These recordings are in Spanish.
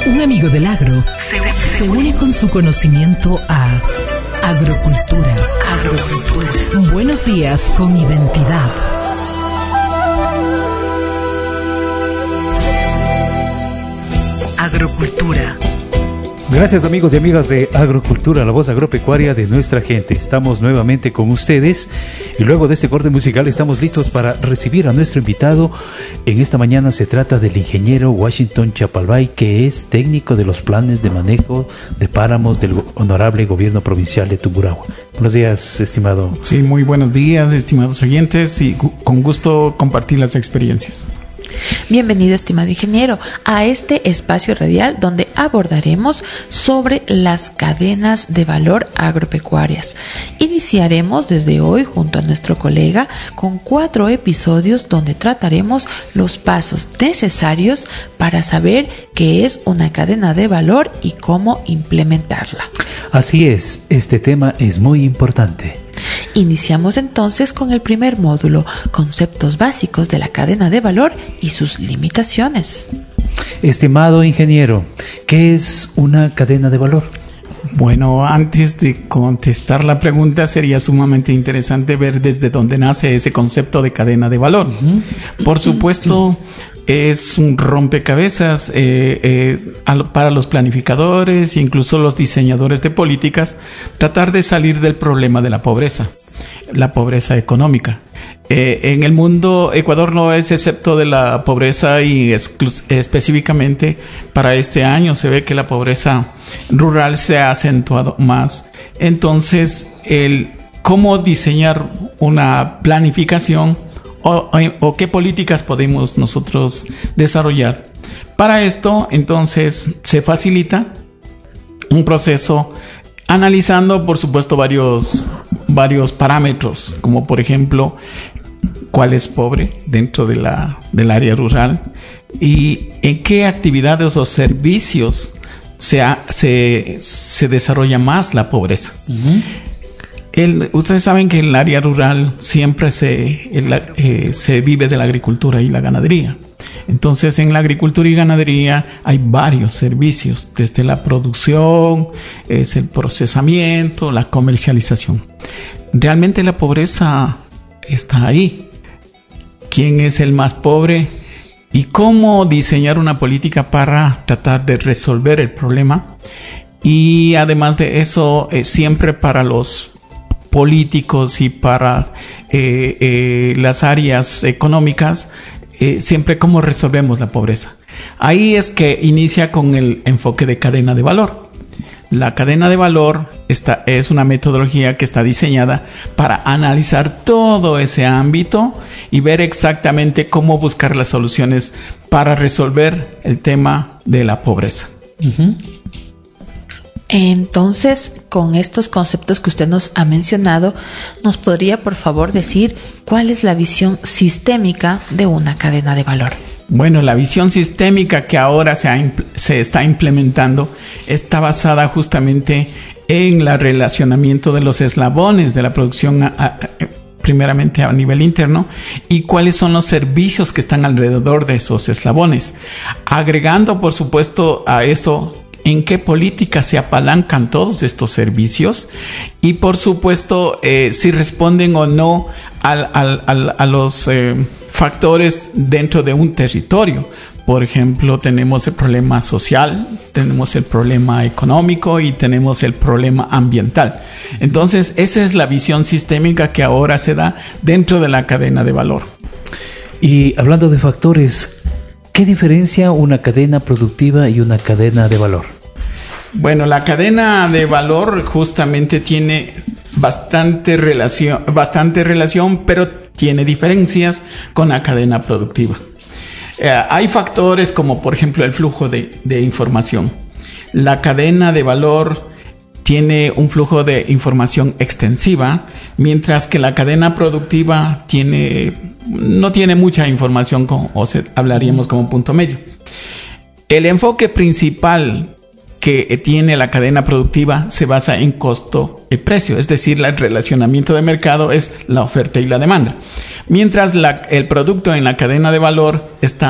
Un amigo del agro se une con su conocimiento a Agrocultura. Buenos días con identidad. Agrocultura. Gracias amigos y amigas de Agrocultura, la voz agropecuaria de nuestra gente. Estamos nuevamente con ustedes y luego de este corte musical estamos listos para recibir a nuestro invitado. En esta mañana se trata del ingeniero Washington Chapalbay, que es técnico de los planes de manejo de páramos del honorable gobierno provincial de Tungurahua. Buenos días, estimado. Sí, muy buenos días, estimados oyentes, y con gusto compartir las experiencias. Bienvenido, estimado ingeniero, a este espacio radial donde abordaremos sobre las cadenas de valor agropecuarias. Iniciaremos desde hoy junto a nuestro colega con 4 episodios donde trataremos los pasos necesarios para saber qué es una cadena de valor y cómo implementarla. Así es, este tema es muy importante. Iniciamos entonces con el primer módulo, conceptos básicos de la cadena de valor y sus limitaciones. Estimado ingeniero, ¿qué es una cadena de valor? Bueno, antes de contestar la pregunta, sería sumamente interesante ver desde dónde nace ese concepto de cadena de valor. Por supuesto, es un rompecabezas para los planificadores e incluso los diseñadores de políticas tratar de salir del problema de la pobreza económica. En el mundo, Ecuador no es excepto de la pobreza y específicamente para este año se ve que la pobreza rural se ha acentuado más. Entonces, cómo diseñar una planificación o qué políticas podemos nosotros desarrollar. Para esto, entonces, se facilita un proceso analizando, por supuesto, varios parámetros, como por ejemplo, cuál es pobre dentro del área rural y en qué actividades o servicios se desarrolla más la pobreza. Ustedes saben que en el área rural siempre se vive de la agricultura y la ganadería. Entonces, en la agricultura y ganadería hay varios servicios, desde la producción, es el procesamiento, la comercialización. Realmente la pobreza está ahí. ¿Quién es el más pobre? ¿Y cómo diseñar una política para tratar de resolver el problema? Y además de eso, siempre para los políticos y para las áreas económicas, siempre cómo resolvemos la pobreza. Ahí es que inicia con el enfoque de cadena de valor. La cadena de valor es una metodología que está diseñada para analizar todo ese ámbito y ver exactamente cómo buscar las soluciones para resolver el tema de la pobreza. Entonces, con estos conceptos que usted nos ha mencionado, ¿nos podría por favor decir cuál es la visión sistémica de una cadena de valor? Bueno, la visión sistémica que ahora se está implementando está basada justamente en el relacionamiento de los eslabones de la producción primeramente a nivel interno y cuáles son los servicios que están alrededor de esos eslabones, agregando por supuesto a eso en qué políticas se apalancan todos estos servicios y por supuesto si responden o no a los factores dentro de un territorio. Por ejemplo, tenemos el problema social, tenemos el problema económico y tenemos el problema ambiental. Entonces, esa es la visión sistémica que ahora se da dentro de la cadena de valor. Y hablando de factores, ¿qué diferencia una cadena productiva y una cadena de valor? Bueno, la cadena de valor justamente tiene bastante relación, pero tiene diferencias con la cadena productiva. Hay factores como por ejemplo el flujo de información. La cadena de valor tiene un flujo de información extensiva, mientras que la cadena productiva no tiene mucha información, hablaríamos como punto medio. El enfoque principal que tiene la cadena productiva se basa en costo y precio, es decir, el relacionamiento de mercado es la oferta y la demanda. Mientras el producto en la cadena de valor está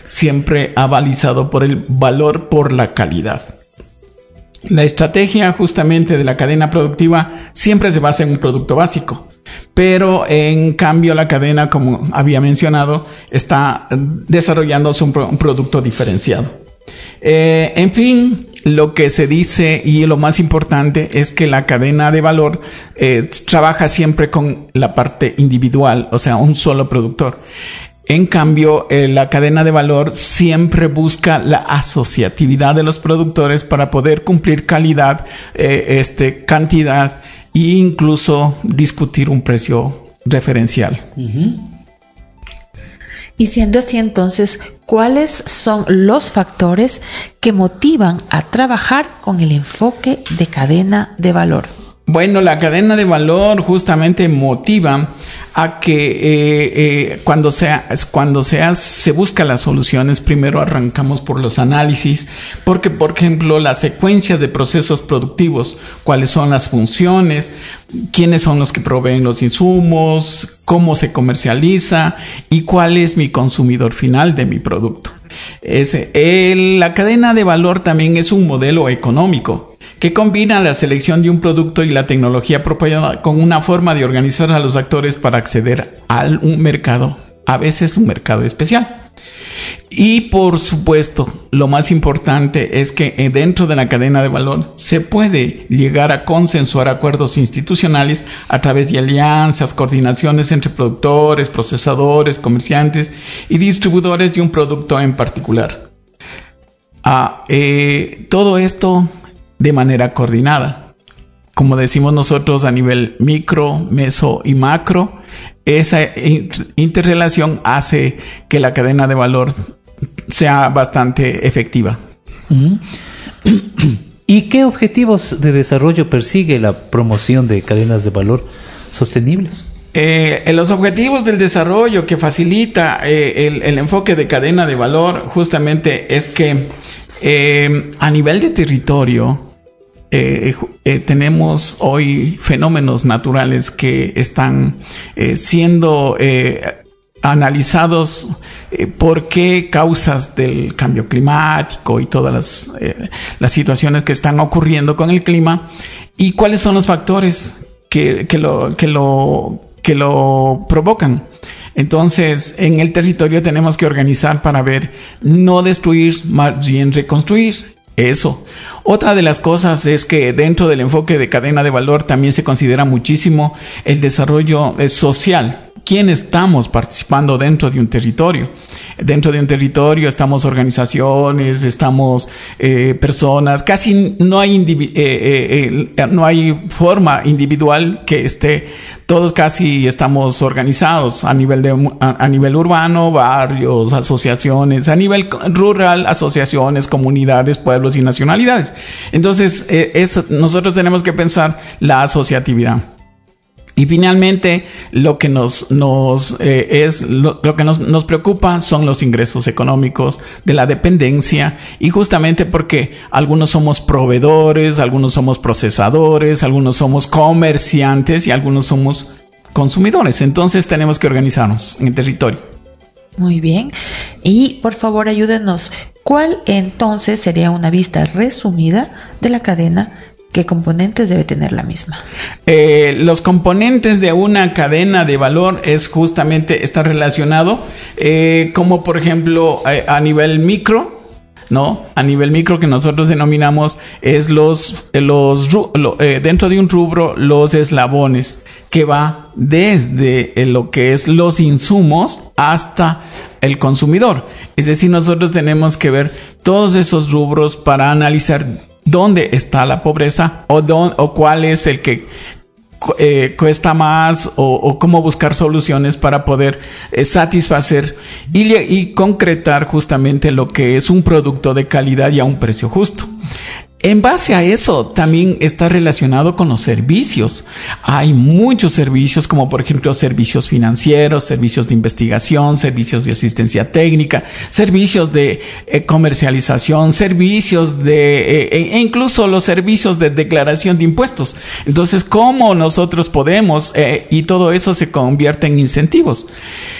siempre avalizado por el valor por la calidad. La estrategia justamente de la cadena productiva siempre se basa en un producto básico, pero en cambio la cadena, como había mencionado, está desarrollándose un producto diferenciado. En fin, lo que se dice y lo más importante es que la cadena de valor trabaja siempre con la parte individual, o sea, un solo productor. En cambio, la cadena de valor siempre busca la asociatividad de los productores para poder cumplir calidad, cantidad e incluso discutir un precio referencial. Uh-huh. Y siendo así, entonces, ¿cuáles son los factores que motivan a trabajar con el enfoque de cadena de valor? Bueno, la cadena de valor justamente motiva a que cuando se busca las soluciones, primero arrancamos por los análisis, porque, por ejemplo, las secuencias de procesos productivos, cuáles son las funciones, quiénes son los que proveen los insumos, cómo se comercializa y cuál es mi consumidor final de mi producto. La cadena de valor también es un modelo económico que combina la selección de un producto y la tecnología propia con una forma de organizar a los actores para acceder a un mercado, a veces un mercado especial. Y por supuesto, lo más importante es que dentro de la cadena de valor se puede llegar a consensuar acuerdos institucionales a través de alianzas, coordinaciones entre productores, procesadores, comerciantes y distribuidores de un producto en particular. Todo esto de manera coordinada. Como decimos nosotros a nivel micro, meso y macro, esa interrelación hace que la cadena de valor sea bastante efectiva. Uh-huh. ¿Y qué objetivos de desarrollo persigue la promoción de cadenas de valor sostenibles? Los objetivos del desarrollo que facilita el enfoque de cadena de valor justamente es que a nivel de territorio tenemos hoy fenómenos naturales que están siendo analizados por qué causas del cambio climático y todas las situaciones que están ocurriendo con el clima y cuáles son los factores que lo provocan. Entonces, en el territorio tenemos que organizar para ver, no destruir, más bien reconstruir. Eso. Otra de las cosas es que dentro del enfoque de cadena de valor también se considera muchísimo el desarrollo social. ¿Quién estamos participando dentro de un territorio? Dentro de un territorio estamos organizaciones, estamos personas, casi no hay forma individual que esté, todos casi estamos organizados a nivel urbano, barrios, asociaciones, a nivel rural, asociaciones, comunidades, pueblos y nacionalidades. Entonces, nosotros tenemos que pensar la asociatividad. Y finalmente, lo que nos preocupa son los ingresos económicos de la dependencia, y justamente porque algunos somos proveedores, algunos somos procesadores, algunos somos comerciantes y algunos somos consumidores. Entonces tenemos que organizarnos en el territorio. Muy bien. Y por favor ayúdenos. ¿Cuál entonces sería una vista resumida de la cadena? ¿Qué componentes debe tener la misma? Los componentes de una cadena de valor está relacionado, como por ejemplo a nivel micro, ¿no? A nivel micro, que nosotros denominamos es dentro de un rubro, los eslabones, que va desde lo que es los insumos hasta el consumidor. Es decir, nosotros tenemos que ver todos esos rubros para analizar dónde está la pobreza o cuál es el que cuesta más o cómo buscar soluciones para poder satisfacer y concretar justamente lo que es un producto de calidad y a un precio justo. En base a eso también está relacionado con los servicios. Hay muchos servicios, como por ejemplo servicios financieros, servicios de investigación, servicios de asistencia técnica, servicios de comercialización, servicios e incluso los servicios de declaración de impuestos. Entonces, ¿cómo nosotros podemos? Y todo eso se convierte en incentivos.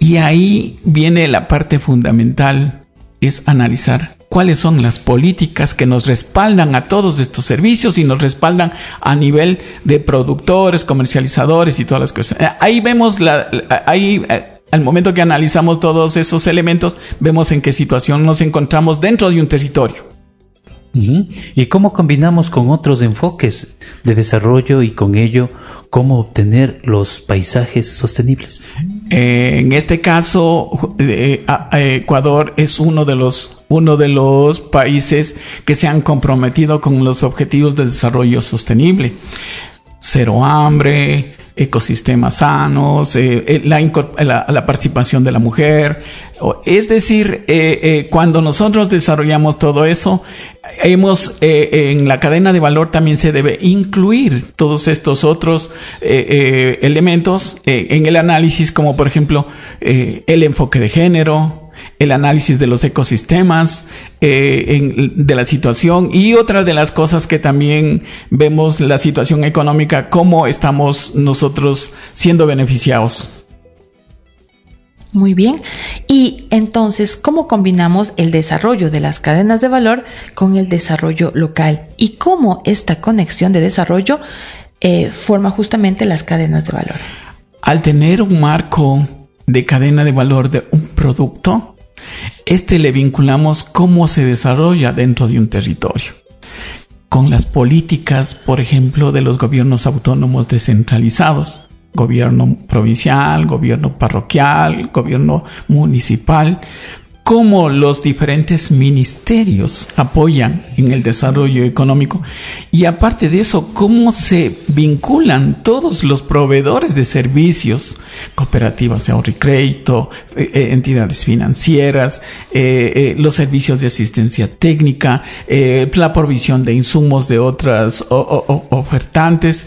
Y ahí viene la parte fundamental, es analizar cuáles son las políticas que nos respaldan a todos estos servicios y nos respaldan a nivel de productores, comercializadores y todas las cosas. Ahí vemos al momento que analizamos todos esos elementos, vemos en qué situación nos encontramos dentro de un territorio. Uh-huh. ¿Y cómo combinamos con otros enfoques de desarrollo y con ello cómo obtener los paisajes sostenibles? En este caso, Ecuador es uno de los países que se han comprometido con los objetivos de desarrollo sostenible. Cero hambre, ecosistemas sanos, la participación de la mujer. Es decir, cuando nosotros desarrollamos todo eso, en la cadena de valor también se debe incluir todos estos otros elementos en el análisis, como por ejemplo el enfoque de género, el análisis de los ecosistemas, de la situación, y otra de las cosas que también vemos, la situación económica, cómo estamos nosotros siendo beneficiados. Muy bien. Y entonces, ¿cómo combinamos el desarrollo de las cadenas de valor con el desarrollo local? Y cómo esta conexión de desarrollo forma justamente las cadenas de valor. Al tener un marco de cadena de valor de un producto, le vinculamos cómo se desarrolla dentro de un territorio. Con las políticas, por ejemplo, de los gobiernos autónomos descentralizados. Gobierno provincial, gobierno parroquial, gobierno municipal, cómo los diferentes ministerios apoyan en el desarrollo económico, y aparte de eso, cómo se vinculan todos los proveedores de servicios, cooperativas de ahorro y crédito, entidades financieras, los servicios de asistencia técnica, la provisión de insumos de otras ofertantes.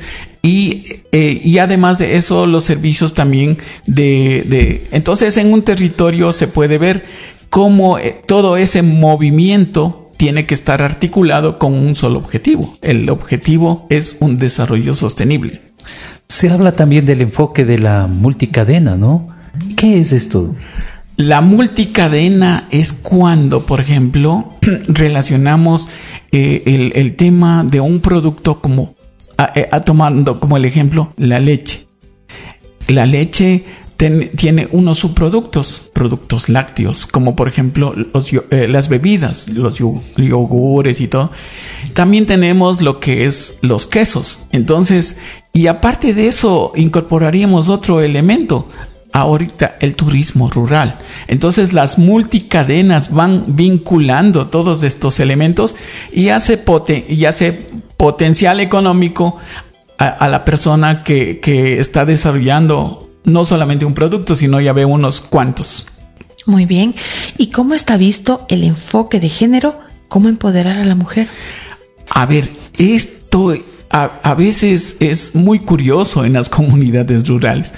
Y además de eso, los servicios también entonces en un territorio se puede ver cómo todo ese movimiento tiene que estar articulado con un solo objetivo. El objetivo es un desarrollo sostenible. Se habla también del enfoque de la multicadena, ¿no? ¿Qué es esto? La multicadena es cuando, por ejemplo, relacionamos el tema de un producto como tomando como el ejemplo la leche. La leche tiene unos subproductos, productos lácteos, como por ejemplo las bebidas, los yogures y todo. También tenemos lo que es los quesos. Entonces, y aparte de eso, incorporaríamos otro elemento. Ahorita el turismo rural. Entonces las multicadenas van vinculando todos estos elementos y hace potencial económico a la persona que está desarrollando no solamente un producto, sino ya ve unos cuantos. Muy bien. ¿Y cómo está visto el enfoque de género? ¿Cómo empoderar a la mujer? A ver, esto a veces es muy curioso en las comunidades rurales.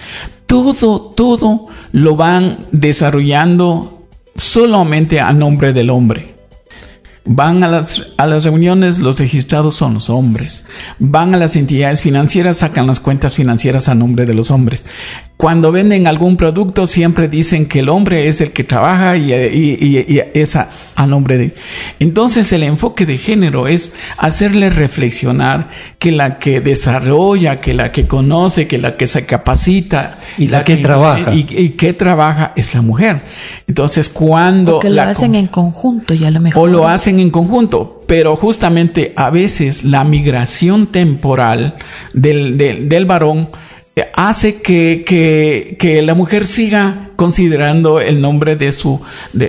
Todo lo van desarrollando solamente a nombre del hombre. Van a las reuniones, los registrados son los hombres. Van a las entidades financieras, sacan las cuentas financieras a nombre de los hombres. Cuando venden algún producto, siempre dicen que el hombre es el que trabaja y es a nombre de... Entonces, el enfoque de género es hacerle reflexionar que la que desarrolla, que la que conoce, que la que se capacita y la que trabaja y que trabaja es la mujer. Entonces, cuando... Porque lo hacen en conjunto y a lo mejor... O lo hacen en conjunto, pero justamente a veces la migración temporal del varón hace que la mujer siga considerando el nombre de su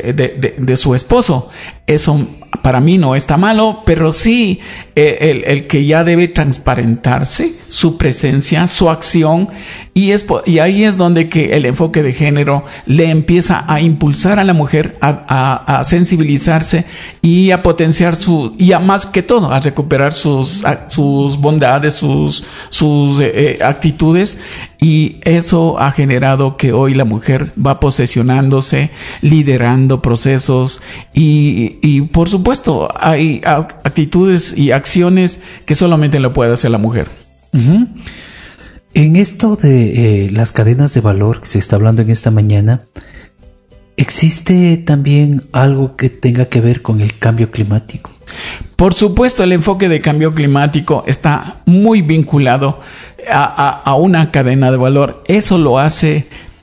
esposo. Eso para mí no está malo, pero sí el que ya debe transparentarse su presencia, su acción, y ahí es donde que el enfoque de género le empieza a impulsar a la mujer a sensibilizarse y a potenciar y a más que todo a recuperar sus bondades, sus actitudes, y eso ha generado que hoy la mujer va posesionándose, liderando procesos y por supuesto hay actitudes y acciones que solamente lo puede hacer la mujer. Uh-huh. En esto de las cadenas de valor que se está hablando en esta mañana, ¿existe también algo que tenga que ver con el cambio climático? Por supuesto, el enfoque de cambio climático está muy vinculado a una cadena de valor. Eso lo hace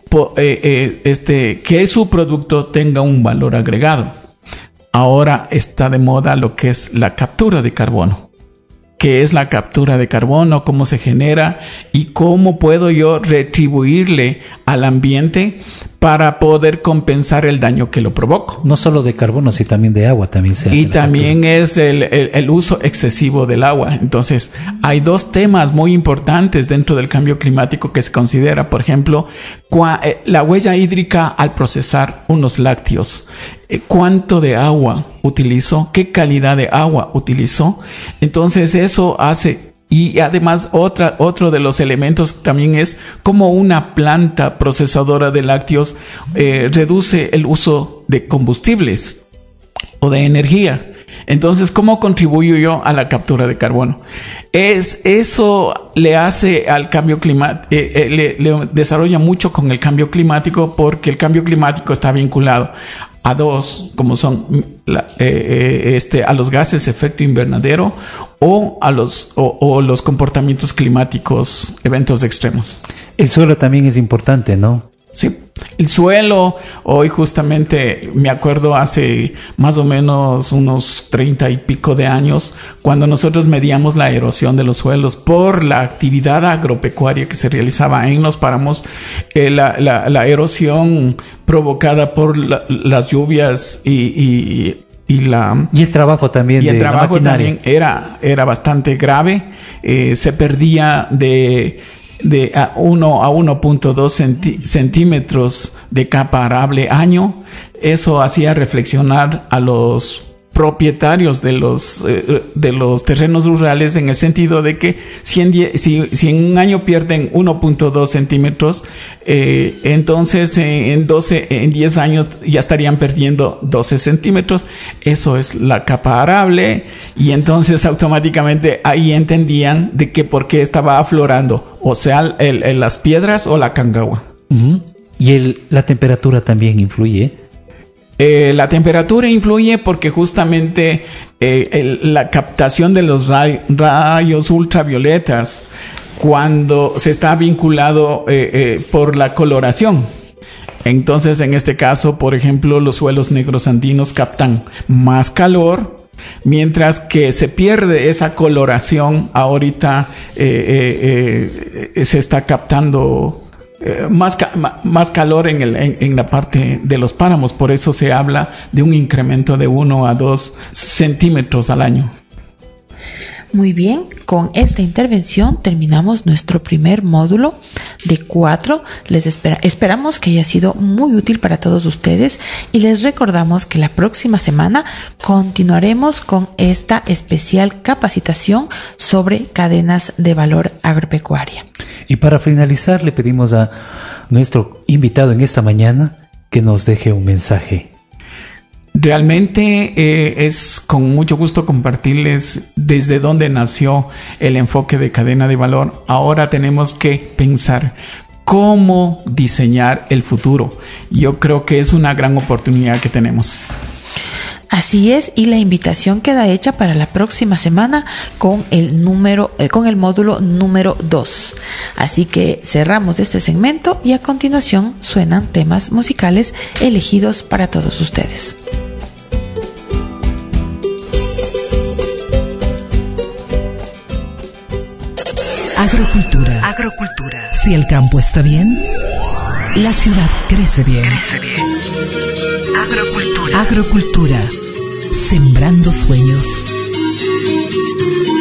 que su producto tenga un valor agregado. Ahora está de moda lo que es la captura de carbono. ¿Qué es la captura de carbono? ¿Cómo se genera? ¿Y cómo puedo yo retribuirle al ambiente para poder compensar el daño que lo provoco? No solo de carbono, sino también de agua también se hace. Y también es el uso excesivo del agua. Entonces, hay dos temas muy importantes dentro del cambio climático que se considera. Por ejemplo, la huella hídrica al procesar unos lácteos. ¿Cuánto de agua utilizó? ¿Qué calidad de agua utilizó? Entonces, eso hace... Y además otro de los elementos también es cómo una planta procesadora de lácteos reduce el uso de combustibles o de energía. Entonces, ¿cómo contribuyo yo a la captura de carbono? Eso le hace al cambio climático, le desarrolla mucho con el cambio climático, porque el cambio climático está vinculado a dos, como son a los gases de efecto invernadero o a los comportamientos climáticos, eventos extremos. El suelo también es importante, ¿no? Sí, el suelo, hoy justamente me acuerdo hace más o menos unos 30 y pico de años, cuando nosotros medíamos la erosión de los suelos por la actividad agropecuaria que se realizaba en los páramos, la erosión provocada por las lluvias y el trabajo también y el trabajo también era bastante grave. Se perdía de 1 a 1.2 centímetros de capa arable año. Eso hacía reflexionar a los propietarios de los terrenos rurales, en el sentido de que si en un año pierden 1.2 centímetros, entonces en 10 años ya estarían perdiendo 12 centímetros. Eso es la capa arable, y entonces automáticamente ahí entendían de que por qué estaba aflorando, o sea, las piedras o la cangagua. Uh-huh. Y la temperatura también influye. La temperatura influye porque justamente la captación de los rayos ultravioletas, cuando se está vinculado por la coloración. Entonces, en este caso, por ejemplo, los suelos negros andinos captan más calor, mientras que se pierde esa coloración. Ahorita se está captando más calor en la parte de los páramos. Por eso se habla de un incremento de 1 a 2 centímetros al año. Muy bien, con esta intervención terminamos nuestro primer módulo de 4. Esperamos que haya sido muy útil para todos ustedes, y les recordamos que la próxima semana continuaremos con esta especial capacitación sobre cadenas de valor agropecuaria. Y para finalizar, le pedimos a nuestro invitado en esta mañana que nos deje un mensaje. Realmente es con mucho gusto compartirles desde dónde nació el enfoque de cadena de valor. Ahora tenemos que pensar cómo diseñar el futuro. Yo creo que es una gran oportunidad que tenemos. Así es, y la invitación queda hecha para la próxima semana con el módulo número 2. Así que cerramos este segmento y a continuación suenan temas musicales elegidos para todos ustedes. Agrocultura. Si el campo está bien, la ciudad crece bien. Agrocultura. Sembrando sueños.